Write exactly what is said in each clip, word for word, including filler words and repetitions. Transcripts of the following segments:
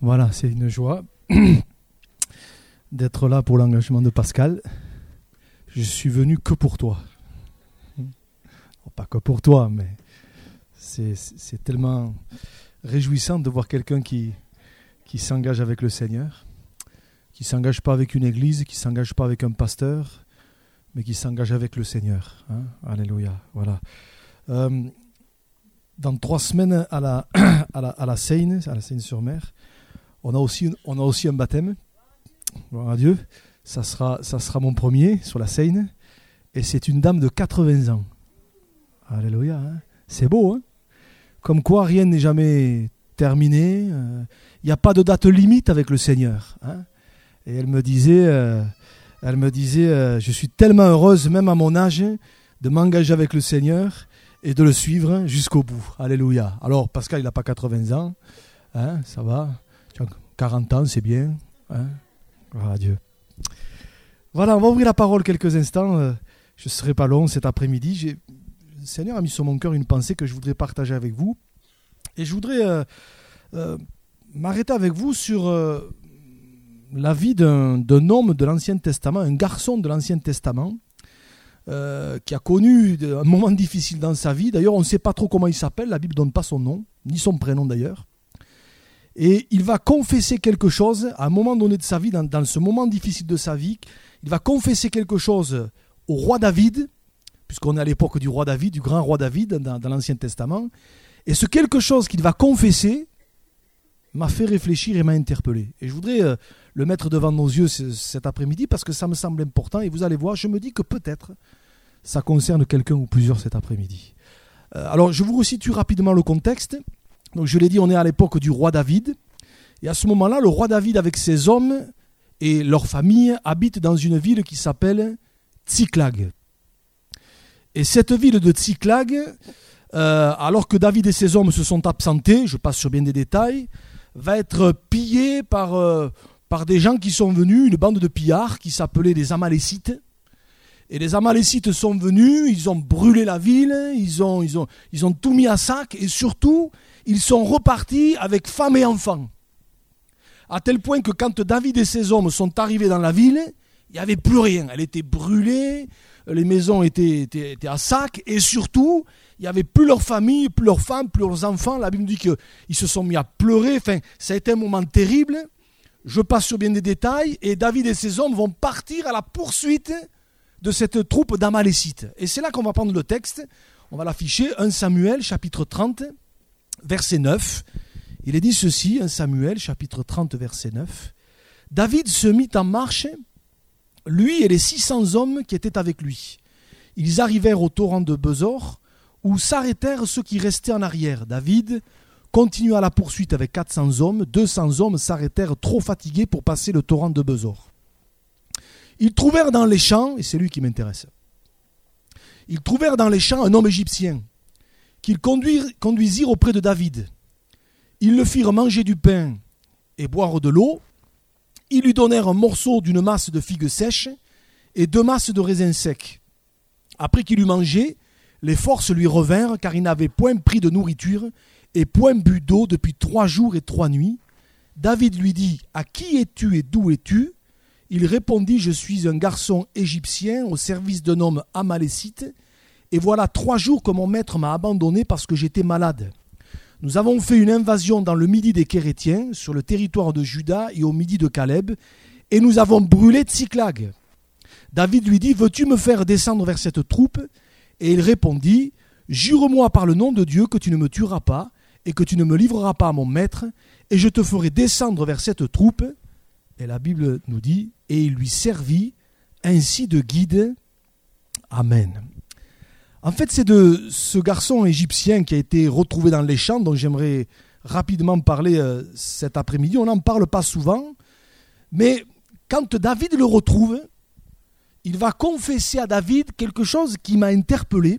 Voilà, c'est une joie d'être là pour l'engagement de Pascal. Je suis venu que pour toi. Pas que pour toi, mais c'est, c'est tellement réjouissant de voir quelqu'un qui, qui s'engage avec le Seigneur, qui ne s'engage pas avec une église, qui ne s'engage pas avec un pasteur, mais qui s'engage avec le Seigneur. Hein? Alléluia. Voilà. Euh, dans trois semaines à la, à la, à la Seine, à la Seine-sur-Mer, on a aussi, on a aussi un baptême. Gloire à Dieu. Ça sera, ça sera mon premier sur la Seine. Et c'est une dame de quatre-vingts ans. Alléluia. Hein? C'est beau. Hein? Comme quoi, rien n'est jamais terminé. Il euh, n'y a pas de date limite avec le Seigneur. Hein? Et elle me disait, euh, elle me disait euh, je suis tellement heureuse, même à mon âge, de m'engager avec le Seigneur et de le suivre jusqu'au bout. Alléluia. Alors, Pascal, il n'a pas quatre-vingts ans. Hein? Ça va. quarante ans, c'est bien. Hein? Gloire à Dieu. Voilà, on va ouvrir la parole quelques instants. Je ne serai pas long cet après-midi. J'ai... Le Seigneur a mis sur mon cœur une pensée que je voudrais partager avec vous. Et je voudrais euh, euh, m'arrêter avec vous sur euh, la vie d'un, d'un homme de l'Ancien Testament, un garçon de l'Ancien Testament, euh, qui a connu un moment difficile dans sa vie. D'ailleurs, on ne sait pas trop comment il s'appelle. La Bible ne donne pas son nom, ni son prénom d'ailleurs. Et il va confesser quelque chose à un moment donné de sa vie, dans, dans ce moment difficile de sa vie. Il va confesser quelque chose au roi David, puisqu'on est à l'époque du roi David, du grand roi David dans, dans l'Ancien Testament. Et ce quelque chose qu'il va confesser m'a fait réfléchir et m'a interpellé. Et je voudrais euh, le mettre devant nos yeux c- cet après-midi parce que ça me semble important. Et vous allez voir, je me dis que peut-être ça concerne quelqu'un ou plusieurs cet après-midi. Euh, alors, je vous resitue rapidement le contexte. Donc, je l'ai dit, on est à l'époque du roi David. Et à ce moment-là, le roi David, avec ses hommes et leurs familles, habite dans une ville qui s'appelle Tsiklag. Et cette ville de Tsiklag, euh, alors que David et ses hommes se sont absentés, je passe sur bien des détails, va être pillée par, euh, par des gens qui sont venus, une bande de pillards qui s'appelait les Amalécites. Et les Amalécites sont venus, ils ont brûlé la ville, ils ont, ils ont, ils ont tout mis à sac et surtout, ils sont repartis avec femmes et enfants. À tel point que quand David et ses hommes sont arrivés dans la ville, il n'y avait plus rien. Elle était brûlée, les maisons étaient, étaient, étaient à sac et surtout, il n'y avait plus leur famille, plus leurs femmes, plus leurs enfants. La Bible dit qu'ils se sont mis à pleurer. Enfin, ça a été un moment terrible. Je passe sur bien des détails et David et ses hommes vont partir à la poursuite de cette troupe d'Amalécites. Et c'est là qu'on va prendre le texte. On va l'afficher, premier Samuel, chapitre trente, verset neuf. Il est dit ceci, premier Samuel, chapitre trente, verset neuf. David se mit en marche, lui et les six cents hommes qui étaient avec lui. Ils arrivèrent au torrent de Besor, où s'arrêtèrent ceux qui restaient en arrière. David continua la poursuite avec quatre cents hommes. deux cents hommes s'arrêtèrent trop fatigués pour passer le torrent de Besor. Ils trouvèrent dans les champs, et c'est lui qui m'intéresse, ils trouvèrent dans les champs un homme égyptien qu'ils conduisirent auprès de David. Ils le firent manger du pain et boire de l'eau. Ils lui donnèrent un morceau d'une masse de figues sèches et deux masses de raisins secs. Après qu'il eut mangé, les forces lui revinrent car il n'avait point pris de nourriture et point bu d'eau depuis trois jours et trois nuits. David lui dit « À qui es-tu et d'où es-tu » Il répondit « Je suis un garçon égyptien au service d'un homme amalécite et voilà trois jours que mon maître m'a abandonné parce que j'étais malade. Nous avons fait une invasion dans le midi des Kérétiens, sur le territoire de Juda et au midi de Caleb, et nous avons brûlé Tsiklag. » David lui dit « Veux-tu me faire descendre vers cette troupe ?» Et il répondit « Jure-moi par le nom de Dieu que tu ne me tueras pas et que tu ne me livreras pas à mon maître, et je te ferai descendre vers cette troupe. » Et la Bible nous dit « Et il lui servit ainsi de guide. » Amen. En fait, c'est de ce garçon égyptien qui a été retrouvé dans les champs dont j'aimerais rapidement parler euh, cet après-midi. On n'en parle pas souvent, mais quand David le retrouve, il va confesser à David quelque chose qui m'a interpellé,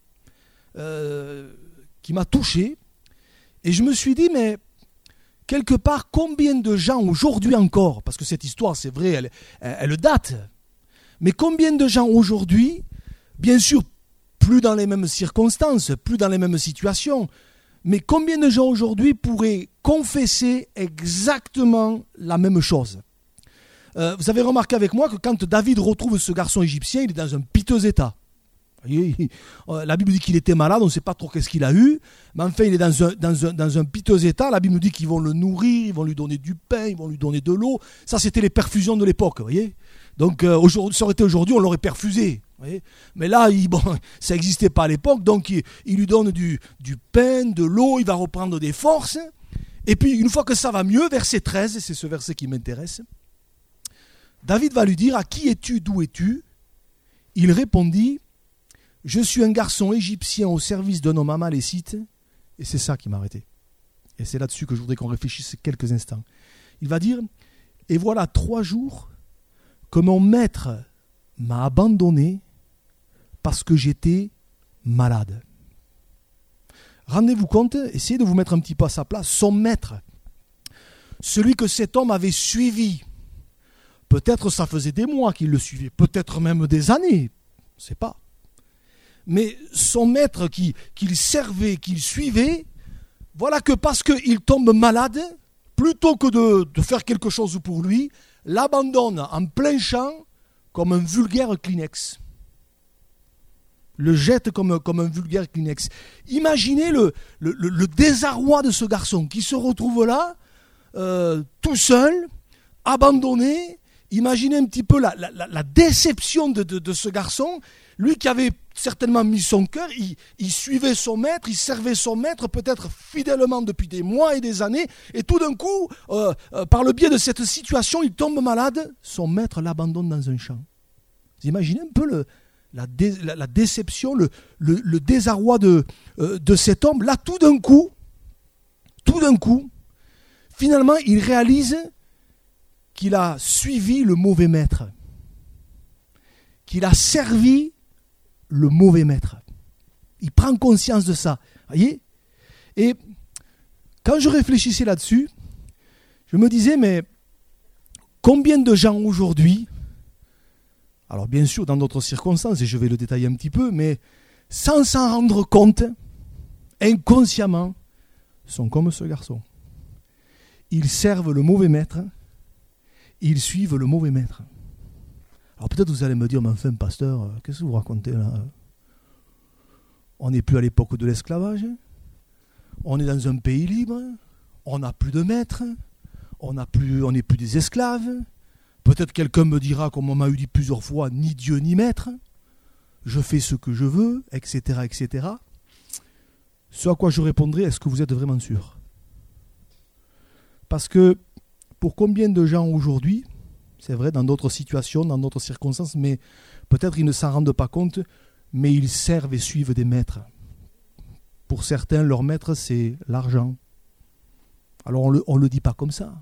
euh, qui m'a touché. Et je me suis dit, mais quelque part, combien de gens aujourd'hui encore, parce que cette histoire, c'est vrai, elle, elle, elle date, mais combien de gens aujourd'hui, bien sûr, plus dans les mêmes circonstances, plus dans les mêmes situations, Mais combien de gens aujourd'hui pourraient confesser exactement la même chose ? euh, Vous avez remarqué avec moi que quand David retrouve ce garçon égyptien, il est dans un piteux état. La Bible dit qu'il était malade, on ne sait pas trop qu'est-ce qu'il a eu, mais enfin il est dans un, dans un, dans un piteux état. La Bible nous dit qu'ils vont le nourrir, ils vont lui donner du pain, ils vont lui donner de l'eau. Ça, c'était les perfusions de l'époque, vous voyez. Donc euh, aujourd'hui, ça aurait été aujourd'hui, on l'aurait perfusé. Vous voyez. Mais là, il, bon, ça n'existait pas à l'époque, donc il, il lui donne du, du pain, de l'eau, il va reprendre des forces. Et puis une fois que ça va mieux, verset treize, c'est ce verset qui m'intéresse, David va lui dire, à qui es-tu, d'où es-tu ? Il répondit, je suis un garçon égyptien au service d'un homme amalécite, et c'est ça qui m'a arrêté. Et c'est là-dessus que je voudrais qu'on réfléchisse quelques instants. Il va dire, et voilà trois jours que mon maître m'a abandonné parce que j'étais malade. Rendez-vous compte, essayez de vous mettre un petit peu à sa place, son maître, celui que cet homme avait suivi, peut-être ça faisait des mois qu'il le suivait, peut-être même des années, on ne sait pas. Mais son maître qui, qu'il servait, qu'il suivait, voilà que parce qu'il tombe malade, plutôt que de, de faire quelque chose pour lui, l'abandonne en plein champ comme un vulgaire Kleenex. Le jette comme, comme un vulgaire Kleenex. Imaginez le, le, le, le désarroi de ce garçon qui se retrouve là, euh, tout seul, abandonné. Imaginez un petit peu la, la, la déception de, de, de ce garçon. Lui qui avait certainement mis son cœur, il, il suivait son maître, il servait son maître peut-être fidèlement depuis des mois et des années, et tout d'un coup, euh, euh, par le biais de cette situation, il tombe malade, son maître l'abandonne dans un champ. Vous imaginez un peu le, la, dé, la, la déception, le, le, le désarroi de, euh, de cet homme. Là, tout d'un coup, tout d'un coup, finalement, il réalise qu'il a suivi le mauvais maître, qu'il a servi le mauvais maître. Il prend conscience de ça. Voyez ? Et quand je réfléchissais là-dessus, je me disais, mais combien de gens aujourd'hui, alors bien sûr dans d'autres circonstances, et je vais le détailler un petit peu, mais sans s'en rendre compte, inconsciemment, sont comme ce garçon. Ils servent le mauvais maître, ils suivent le mauvais maître. Alors peut-être vous allez me dire, mais enfin pasteur, qu'est-ce que vous racontez là ? On n'est plus à l'époque de l'esclavage, on est dans un pays libre, on n'a plus de maître, on n'a plus, on n'est plus des esclaves. Peut-être quelqu'un me dira, comme on m'a eu dit plusieurs fois, ni Dieu ni maître, je fais ce que je veux, et cetera, et cetera. Ce à quoi je répondrai, est-ce que vous êtes vraiment sûr ? Parce que pour combien de gens aujourd'hui, c'est vrai, dans d'autres situations, dans d'autres circonstances, mais peut-être ils ne s'en rendent pas compte, mais ils servent et suivent des maîtres. Pour certains, leur maître, c'est l'argent. Alors on ne le dit pas comme ça.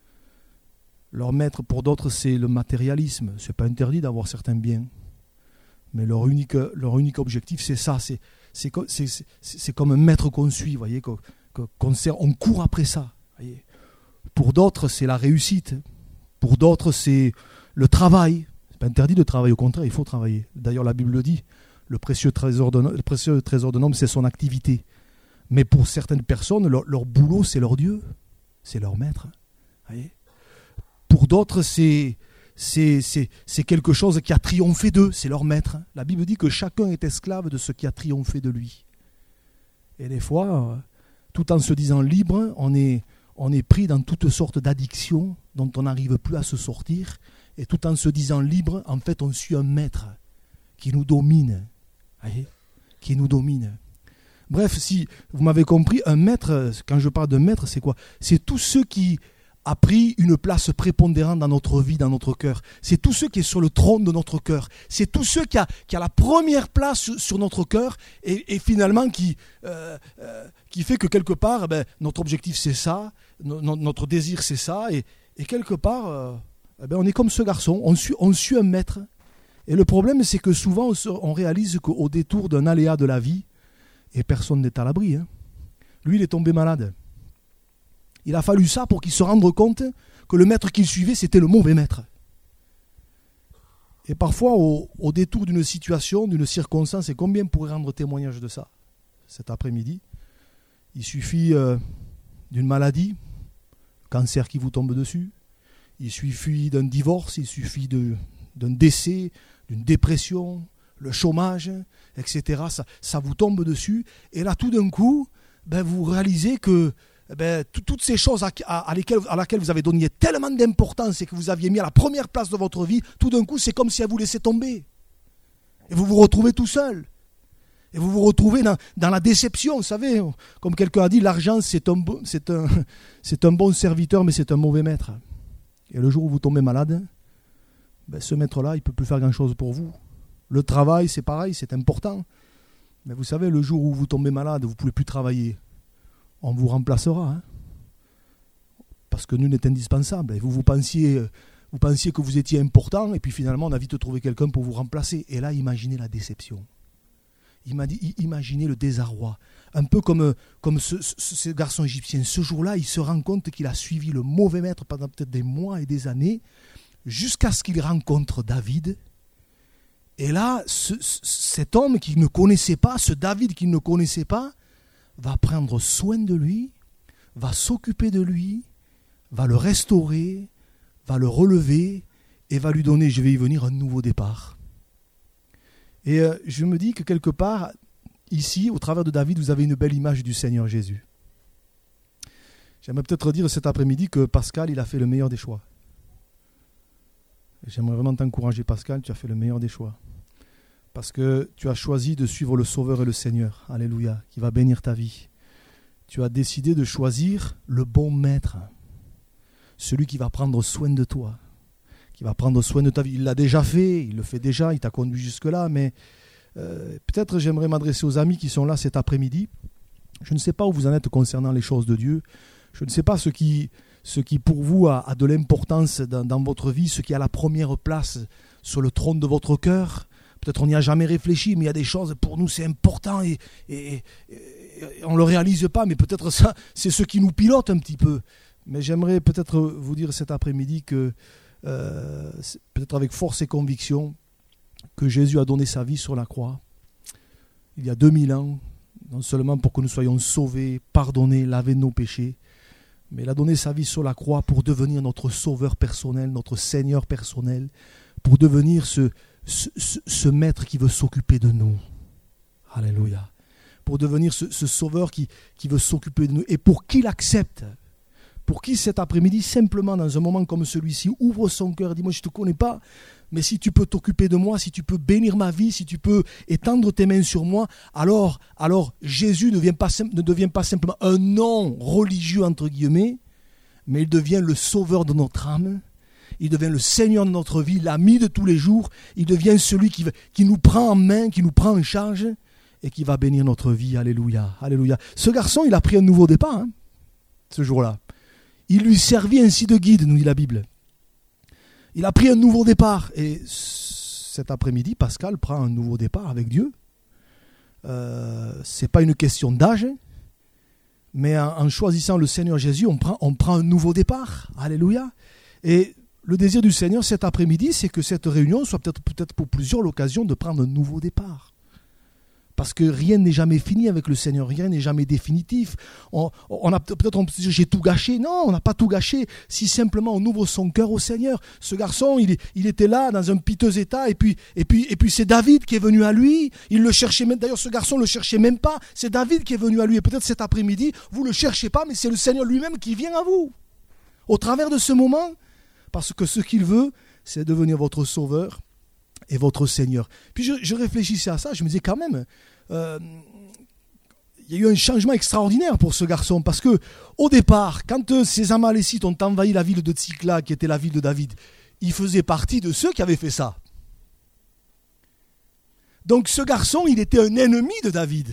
Leur maître, pour d'autres, c'est le matérialisme. Ce n'est pas interdit d'avoir certains biens. Mais leur unique, leur unique objectif, c'est ça. C'est, c'est, c'est, c'est, c'est comme un maître qu'on suit, vous voyez, qu'on, qu'on sert, on court après ça. Voyez. Pour d'autres, c'est la réussite. Pour d'autres, c'est le travail. Ce n'est pas interdit de travailler, au contraire, il faut travailler. D'ailleurs, la Bible le dit, le précieux trésor de, le précieux trésor de l'homme, c'est son activité. Mais pour certaines personnes, leur, leur boulot, c'est leur Dieu, c'est leur maître. Voyez. Pour d'autres, c'est, c'est, c'est, c'est quelque chose qui a triomphé d'eux, c'est leur maître. La Bible dit que chacun est esclave de ce qui a triomphé de lui. Et des fois, tout en se disant libre, on est, on est pris dans toutes sortes d'addictions dont on n'arrive plus à se sortir. Et tout en se disant libre, en fait, on suit un maître qui nous domine. Voyez, qui nous domine. Bref, si vous m'avez compris, un maître, quand je parle de maître, c'est quoi ? C'est tous ceux qui a pris une place prépondérante dans notre vie, dans notre cœur. C'est tous ceux qui sont sur le trône de notre cœur. C'est tous ceux qui a, qui a la première place sur notre cœur et, et finalement qui, euh, euh, qui fait que quelque part, ben, notre objectif c'est ça, no, no, notre désir c'est ça, et, et quelque part, euh, ben, on est comme ce garçon, on suit, on suit un maître. Et le problème c'est que souvent on, se, on réalise qu'au détour d'un aléa de la vie, et personne n'est à l'abri, hein. Lui il est tombé malade. Il a fallu ça pour qu'il se rende compte que le maître qu'il suivait, c'était le mauvais maître. Et parfois, au, au détour d'une situation, d'une circonstance, et combien pourrait rendre témoignage de ça cet après-midi, Il suffit euh, d'une maladie, cancer qui vous tombe dessus. Il suffit d'un divorce, il suffit de, d'un décès, d'une dépression, le chômage, et cetera. Ça, ça vous tombe dessus. Et là, tout d'un coup, ben, vous réalisez que ben, t- toutes ces choses à, à, à, lesquelles, à laquelle vous avez donné tellement d'importance et que vous aviez mis à la première place de votre vie, tout d'un coup, c'est comme si elles vous laissaient tomber. Et vous vous retrouvez tout seul. Et vous vous retrouvez dans, dans la déception. Vous savez, comme quelqu'un a dit, l'argent, c'est un, c'est, un, c'est un bon serviteur, mais c'est un mauvais maître. Et le jour où vous tombez malade, ben, ce maître-là, il ne peut plus faire grand-chose pour vous. Le travail, c'est pareil, c'est important. Mais vous savez, le jour où vous tombez malade, vous ne pouvez plus travailler, on vous remplacera. Hein, parce que nul n'est indispensable. Et vous, vous, pensiez, vous pensiez que vous étiez important, et puis finalement, on a vite trouvé quelqu'un pour vous remplacer. Et là, imaginez la déception. Imaginez le désarroi. Un peu comme, comme ce, ce, ce garçon égyptien. Ce jour-là, il se rend compte qu'il a suivi le mauvais maître pendant peut-être des mois et des années, jusqu'à ce qu'il rencontre David. Et là, ce, cet homme qu'il ne connaissait pas, ce David qu'il ne connaissait pas, va prendre soin de lui, va s'occuper de lui, va le restaurer, va le relever et va lui donner, je vais y venir, un nouveau départ. Et euh, je me dis que quelque part, ici, au travers de David, vous avez une belle image du Seigneur Jésus. J'aimerais peut-être dire cet après-midi que Pascal, il a fait le meilleur des choix. J'aimerais vraiment t'encourager, Pascal, tu as fait le meilleur des choix. Parce que tu as choisi de suivre le Sauveur et le Seigneur, alléluia, qui va bénir ta vie. Tu as décidé de choisir le bon maître, celui qui va prendre soin de toi, qui va prendre soin de ta vie. Il l'a déjà fait, il le fait déjà, il t'a conduit jusque-là, mais euh, peut-être j'aimerais m'adresser aux amis qui sont là cet après-midi. Je ne sais pas où vous en êtes concernant les choses de Dieu. Je ne sais pas ce qui, ce qui pour vous a, a de l'importance dans, dans votre vie, ce qui a la première place sur le trône de votre cœur. Peut-être on n'y a jamais réfléchi, mais il y a des choses, pour nous c'est important et, et, et, et on ne le réalise pas, mais peut-être ça, c'est ce qui nous pilote un petit peu. Mais j'aimerais peut-être vous dire cet après-midi que Euh, peut-être avec force et conviction, que Jésus a donné sa vie sur la croix il y a deux mille ans, non seulement pour que nous soyons sauvés, pardonnés, lavés de nos péchés, mais il a donné sa vie sur la croix pour devenir notre sauveur personnel, notre Seigneur personnel, pour devenir ce, ce, ce, ce maître qui veut s'occuper de nous. Alléluia. Pour devenir ce, ce sauveur qui, qui veut s'occuper de nous et pour qu'il accepte. Pour qui cet après-midi, simplement dans un moment comme celui-ci, ouvre son cœur et dit « Moi, je ne te connais pas, mais si tu peux t'occuper de moi, si tu peux bénir ma vie, si tu peux étendre tes mains sur moi, alors, alors Jésus ne devient, pas, ne devient pas simplement un nom religieux, entre guillemets, mais il devient le sauveur de notre âme, il devient le Seigneur de notre vie, l'ami de tous les jours, il devient celui qui, qui nous prend en main, qui nous prend en charge et qui va bénir notre vie. Alléluia, alléluia. Ce garçon, il a pris un nouveau départ, hein, ce jour-là. Il lui servit ainsi de guide, nous dit la Bible. Il a pris un nouveau départ. Et cet après-midi, Pascal prend un nouveau départ avec Dieu. Euh, ce n'est pas une question d'âge, mais en, en choisissant le Seigneur Jésus, on prend, on prend un nouveau départ. Alléluia. Et le désir du Seigneur cet après-midi, c'est que cette réunion soit peut-être, peut-être pour plusieurs l'occasion de prendre un nouveau départ. Parce que rien n'est jamais fini avec le Seigneur, rien n'est jamais définitif. On, on a peut-être on peut dire j'ai tout gâché. Non, on n'a pas tout gâché. Si simplement on ouvre son cœur au Seigneur. Ce garçon, il, il était là dans un piteux état, et puis, et puis, et puis c'est David qui est venu à lui. Il le cherchait même. D'ailleurs, ce garçon le cherchait même pas. C'est David qui est venu à lui. Et peut-être cet après-midi, vous le cherchez pas, mais c'est le Seigneur lui-même qui vient à vous. Au travers de ce moment, parce que ce qu'il veut, c'est devenir votre sauveur et votre Seigneur. Puis je, je réfléchissais à ça, je me disais quand même, euh, il y a eu un changement extraordinaire pour ce garçon, parce que au départ, quand euh, ces Amalécites ont envahi la ville de Tsikla, qui était la ville de David, il faisait partie de ceux qui avaient fait ça. Donc ce garçon, il était un ennemi de David.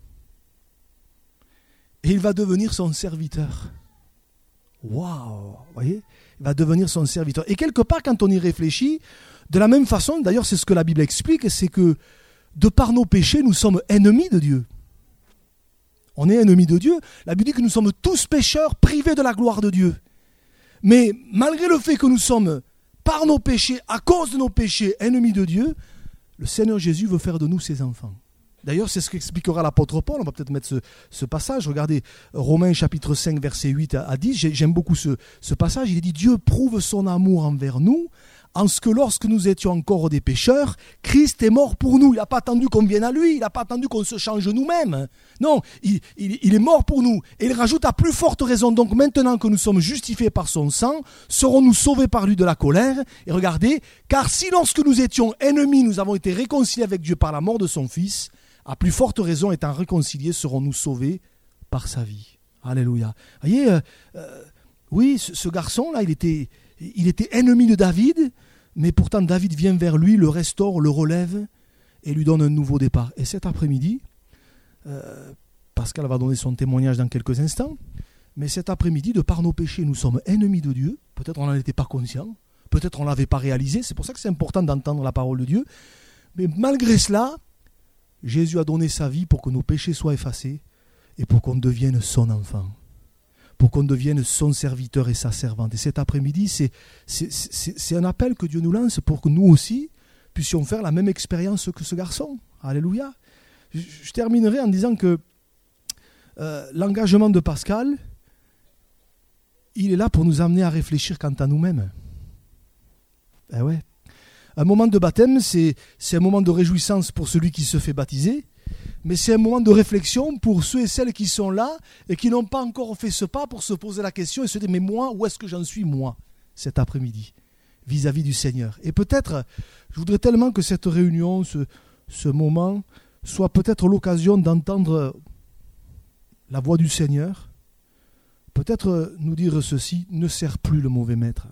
Et il va devenir son serviteur. Waouh, vous voyez ? Il va devenir son serviteur. Et quelque part, quand on y réfléchit, de la même façon, d'ailleurs c'est ce que la Bible explique, c'est que de par nos péchés, nous sommes ennemis de Dieu. On est ennemis de Dieu. La Bible dit que nous sommes tous pécheurs, privés de la gloire de Dieu. Mais malgré le fait que nous sommes, par nos péchés, à cause de nos péchés, ennemis de Dieu, le Seigneur Jésus veut faire de nous ses enfants. D'ailleurs, c'est ce qu'expliquera l'apôtre Paul. On va peut-être mettre ce, ce passage. Regardez, Romains chapitre cinq, versets huit à dix. J'aime beaucoup ce, ce passage. Il est dit « Dieu prouve son amour envers nous, en ce que lorsque nous étions encore des pécheurs, Christ est mort pour nous. » Il n'a pas attendu qu'on vienne à lui, il n'a pas attendu qu'on se change nous-mêmes. Non, il, il, il est mort pour nous. Et il rajoute à plus forte raison, donc maintenant que nous sommes justifiés par son sang, serons-nous sauvés par lui de la colère. Et regardez, car si lorsque nous étions ennemis, nous avons été réconciliés avec Dieu par la mort de son Fils, à plus forte raison, étant réconciliés, serons-nous sauvés par sa vie. Alléluia. Vous voyez, euh, euh, oui, ce, ce garçon-là, il était... Il était ennemi de David, mais pourtant David vient vers lui, le restaure, le relève et lui donne un nouveau départ. Et cet après-midi, euh, Pascal va donner son témoignage dans quelques instants, mais cet après-midi, de par nos péchés, nous sommes ennemis de Dieu. Peut-être on n'en était pas conscient, peut-être on ne l'avait pas réalisé. C'est pour ça que c'est important d'entendre la parole de Dieu. Mais malgré cela, Jésus a donné sa vie pour que nos péchés soient effacés et pour qu'on devienne son enfant, pour qu'on devienne son serviteur et sa servante. Et cet après-midi, c'est, c'est, c'est, c'est un appel que Dieu nous lance pour que nous aussi puissions faire la même expérience que ce garçon. Alléluia. Je, je terminerai en disant que euh, l'engagement de Pascal, il est là pour nous amener à réfléchir quant à nous-mêmes. Eh ouais. Un moment de baptême, c'est, c'est un moment de réjouissance pour celui qui se fait baptiser, mais c'est un moment de réflexion pour ceux et celles qui sont là et qui n'ont pas encore fait ce pas pour se poser la question et se dire « Mais moi, où est-ce que j'en suis, moi, cet après-midi, vis-à-vis du Seigneur ?» Et peut-être, je voudrais tellement que cette réunion, ce, ce moment, soit peut-être l'occasion d'entendre la voix du Seigneur, peut-être nous dire ceci « Ne sers plus le mauvais maître.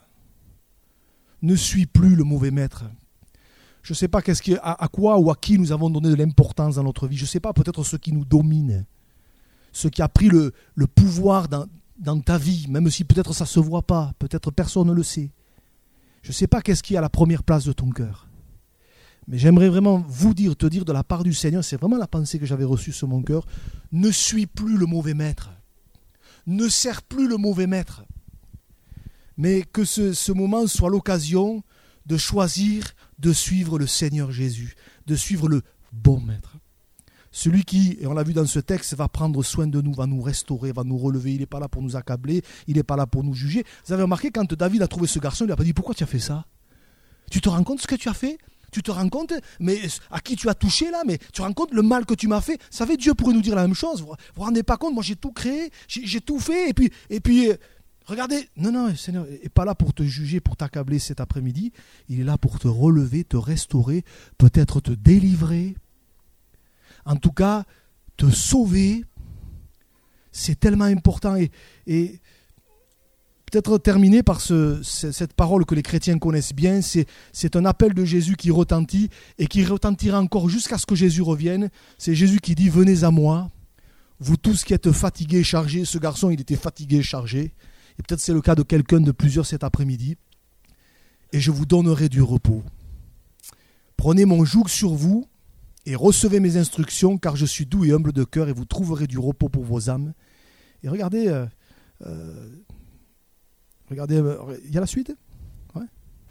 Ne suis plus le mauvais maître. » Je ne sais pas qu'est-ce qui, à, à quoi ou à qui nous avons donné de l'importance dans notre vie. Je ne sais pas, peut-être ce qui nous domine, ce qui a pris le, le pouvoir dans, dans ta vie, même si peut-être ça ne se voit pas, peut-être personne ne le sait. Je ne sais pas qu'est-ce qui est à la première place de ton cœur. Mais j'aimerais vraiment vous dire, te dire de la part du Seigneur, c'est vraiment la pensée que j'avais reçue sur mon cœur, ne suis plus le mauvais maître. Ne sers plus le mauvais maître. Mais que ce, ce moment soit l'occasion de choisir de suivre le Seigneur Jésus, de suivre le bon maître. Celui qui, et on l'a vu dans ce texte, va prendre soin de nous, va nous restaurer, va nous relever. Il n'est pas là pour nous accabler, il n'est pas là pour nous juger. Vous avez remarqué, quand David a trouvé ce garçon, il n'a pas dit « Pourquoi tu as fait ça ? Tu te rends compte ce que tu as fait ? Tu te rends compte mais à qui tu as touché là ? Mais tu te rends compte le mal que tu m'as fait ?» Vous savez, Dieu pourrait nous dire la même chose. Vous ne vous rendez pas compte ? Moi, j'ai tout créé, j'ai, j'ai tout fait, et puis... Et puis regardez, non, non, le Seigneur n'est pas là pour te juger, pour t'accabler cet après-midi. Il est là pour te relever, te restaurer, peut-être te délivrer. En tout cas, te sauver. C'est tellement important. Et, et peut-être terminer par ce, cette parole que les chrétiens connaissent bien. C'est, c'est un appel de Jésus qui retentit et qui retentira encore jusqu'à ce que Jésus revienne. C'est Jésus qui dit « Venez à moi, vous tous qui êtes fatigués et chargés. » Ce garçon, il était fatigué et chargé. Et peut-être c'est le cas de quelqu'un de plusieurs cet après-midi. Et je vous donnerai du repos. Prenez mon joug sur vous et recevez mes instructions, car je suis doux et humble de cœur, et vous trouverez du repos pour vos âmes. Et regardez, euh, euh, regardez, euh, il y a la suite ? Ouais.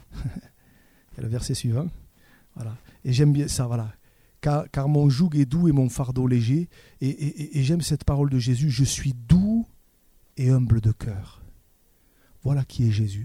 Il y a le verset suivant. Voilà. Et j'aime bien ça, voilà. Car, car mon joug est doux et mon fardeau léger. Et, et, et, et j'aime cette parole de Jésus. Je suis doux et humble de cœur. Voilà qui est Jésus.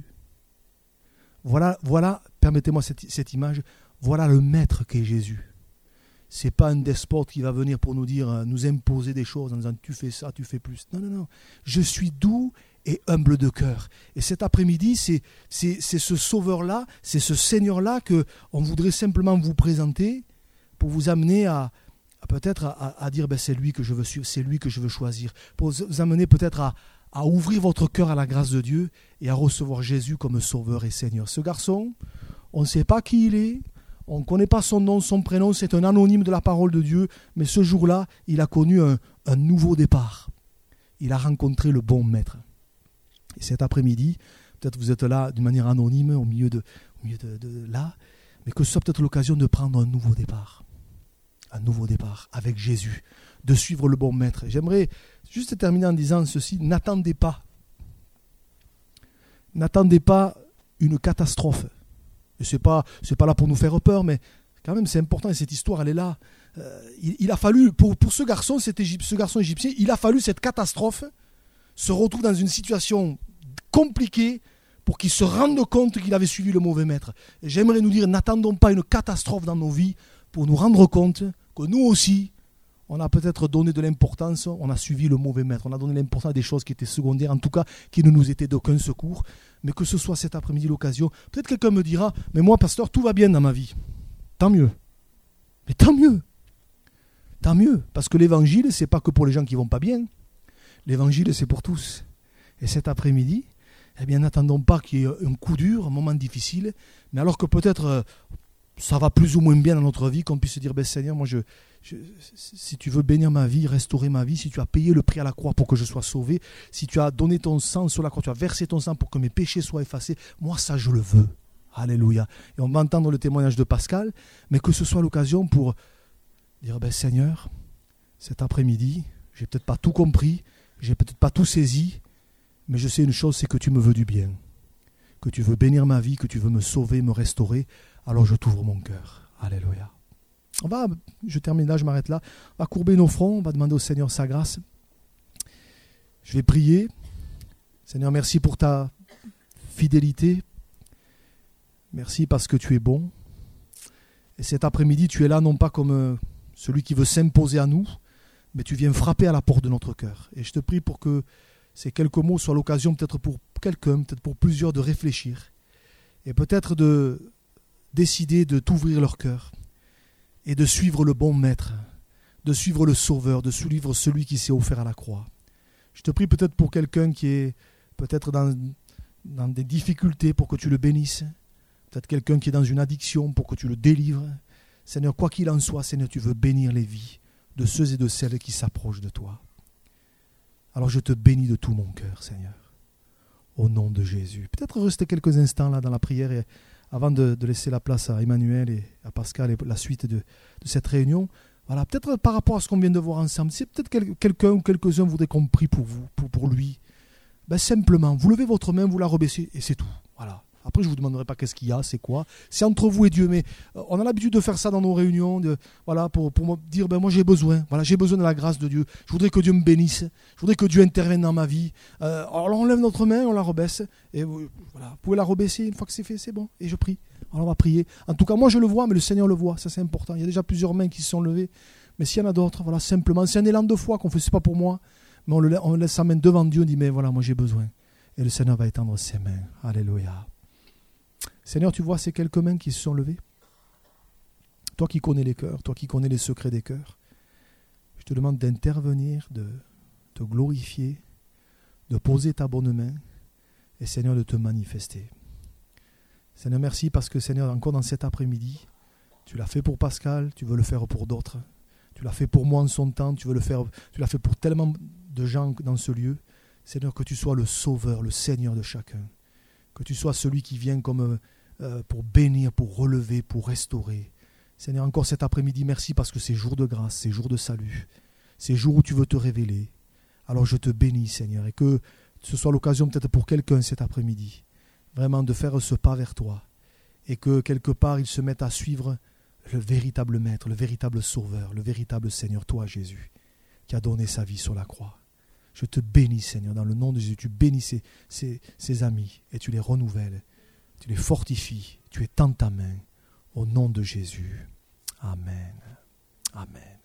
Voilà, voilà, permettez-moi cette, cette image, voilà le maître qu'est Jésus. Ce n'est pas un despote qui va venir pour nous dire, nous imposer des choses en disant tu fais ça, tu fais plus. Non, non, non. Je suis doux et humble de cœur. Et cet après-midi, c'est, c'est, c'est ce sauveur-là, c'est ce Seigneur-là qu'on voudrait simplement vous présenter pour vous amener à, à peut-être à, à dire ben, c'est lui que je veux suivre, c'est lui que je veux choisir. Pour vous amener peut-être à à ouvrir votre cœur à la grâce de Dieu et à recevoir Jésus comme Sauveur et Seigneur. Ce garçon, on ne sait pas qui il est, on ne connaît pas son nom, son prénom, c'est un anonyme de la parole de Dieu, mais ce jour-là, il a connu un, un nouveau départ. Il a rencontré le bon maître. Et cet après-midi, peut-être vous êtes là d'une manière anonyme, au milieu de, au milieu de, de là, mais que ce soit peut-être l'occasion de prendre un nouveau départ. Un nouveau départ avec Jésus, de suivre le bon maître. J'aimerais juste terminer en disant ceci, n'attendez pas. N'attendez pas une catastrophe. Ce n'est pas, c'est pas là pour nous faire peur, mais Quand même, c'est important, et cette histoire, elle est là. Euh, il, il a fallu, pour, pour ce garçon, cet Égyp, ce garçon égyptien, il a fallu cette catastrophe, se retrouve dans une situation compliquée pour qu'il se rende compte qu'il avait suivi le mauvais maître. Et j'aimerais nous dire, n'attendons pas une catastrophe dans nos vies pour nous rendre compte que nous aussi, on a peut-être donné de l'importance, on a suivi le mauvais maître, on a donné l'importance à des choses qui étaient secondaires, en tout cas qui ne nous étaient d'aucun secours. Mais que ce soit cet après-midi l'occasion, peut-être quelqu'un me dira, mais moi, pasteur, tout va bien dans ma vie. Tant mieux. Mais tant mieux. Tant mieux. Parce que l'évangile, ce n'est pas que pour les gens qui ne vont pas bien. L'évangile, c'est pour tous. Et cet après-midi, eh bien, n'attendons pas qu'il y ait un coup dur, un moment difficile, mais alors que peut-être euh, ça va plus ou moins bien dans notre vie, qu'on puisse se dire, ben Seigneur, moi, je, je, si tu veux bénir ma vie, restaurer ma vie, si tu as payé le prix à la croix pour que je sois sauvé, si tu as donné ton sang sur la croix, tu as versé ton sang pour que mes péchés soient effacés, moi, ça, je le veux. Alléluia. Et on va entendre le témoignage de Pascal, mais que ce soit l'occasion pour dire, ben Seigneur, cet après-midi, j'ai peut-être pas tout compris, j'ai peut-être pas tout saisi, mais je sais une chose, c'est que tu me veux du bien, que tu veux bénir ma vie, que tu veux me sauver, me restaurer, alors je t'ouvre mon cœur. Alléluia. On va, je termine là, je m'arrête là. On va courber nos fronts, on va demander au Seigneur sa grâce. Je vais prier. Seigneur, merci pour ta fidélité. Merci parce que tu es bon. Et cet après-midi, tu es là non pas comme celui qui veut s'imposer à nous, mais tu viens frapper à la porte de notre cœur. Et je te prie pour que ces quelques mots soient l'occasion peut-être pour quelqu'un, peut-être pour plusieurs, de réfléchir. Et peut-être de décider de t'ouvrir leur cœur et de suivre le bon maître, de suivre le sauveur, de suivre celui qui s'est offert à la croix. Je te prie peut-être pour quelqu'un qui est peut-être dans, dans des difficultés, pour que tu le bénisses. Peut-être quelqu'un qui est dans une addiction, pour que tu le délivres. Seigneur, quoi qu'il en soit, Seigneur, tu veux bénir les vies de ceux et de celles qui s'approchent de toi. Alors je te bénis de tout mon cœur, Seigneur, au nom de Jésus. Peut-être rester quelques instants là dans la prière et avant de, de laisser la place à Emmanuel et à Pascal et la suite de, de cette réunion. Voilà, peut-être par rapport à ce qu'on vient de voir ensemble, si peut-être quel, quelqu'un ou quelques-uns voudraient qu'on prie pour vous, pour, pour lui, ben simplement, vous levez votre main, vous la rebaissez et c'est tout. Voilà. Après, je ne vous demanderai pas qu'est-ce qu'il y a, c'est quoi. C'est entre vous et Dieu, mais euh, on a l'habitude de faire ça dans nos réunions, de, voilà, pour, pour me dire, ben moi j'ai besoin, voilà, j'ai besoin de la grâce de Dieu. Je voudrais que Dieu me bénisse, je voudrais que Dieu intervienne dans ma vie. Euh, alors on lève notre main, on la rebaisse, et vous, voilà, vous pouvez la rebaisser, une fois que c'est fait, c'est bon, et je prie. Alors on va prier. En tout cas, moi je le vois, mais le Seigneur le voit, ça c'est important. Il y a déjà plusieurs mains qui se sont levées, mais s'il y en a d'autres, voilà, simplement, c'est un élan de foi qu'on fait, c'est pas pour moi, mais on, le, on laisse sa main devant Dieu, on dit, mais voilà, moi j'ai besoin. Et le Seigneur va étendre ses mains. Alléluia. Seigneur, tu vois ces quelques mains qui se sont levées. Toi qui connais les cœurs, toi qui connais les secrets des cœurs, je te demande d'intervenir, de te glorifier, de poser ta bonne main et Seigneur de te manifester. Seigneur, merci parce que Seigneur, encore dans cet après-midi, tu l'as fait pour Pascal, tu veux le faire pour d'autres. Tu l'as fait pour moi en son temps, tu veux le faire, tu l'as fait pour tellement de gens dans ce lieu. Seigneur, que tu sois le sauveur, le Seigneur de chacun. Que tu sois celui qui vient comme euh, pour bénir, pour relever, pour restaurer. Seigneur, encore cet après-midi, merci parce que c'est jour de grâce, c'est jour de salut. C'est jour où tu veux te révéler. Alors je te bénis, Seigneur, et que ce soit l'occasion peut-être pour quelqu'un cet après-midi, vraiment de faire ce pas vers toi, et que quelque part il se mette à suivre le véritable Maître, le véritable Sauveur, le véritable Seigneur, toi Jésus, qui a donné sa vie sur la croix. Je te bénis, Seigneur, dans le nom de Jésus. Tu bénis ces, ces, ces amis et tu les renouvelles, tu les fortifies, tu étends ta main au nom de Jésus. Amen. Amen.